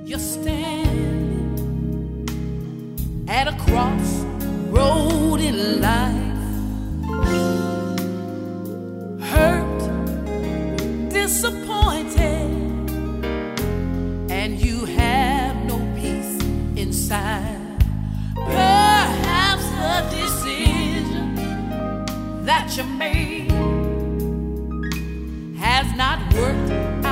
You're standing at a crossroad in life, hurt, disappointed, and you have no peace inside. Perhaps the decision that you made has not worked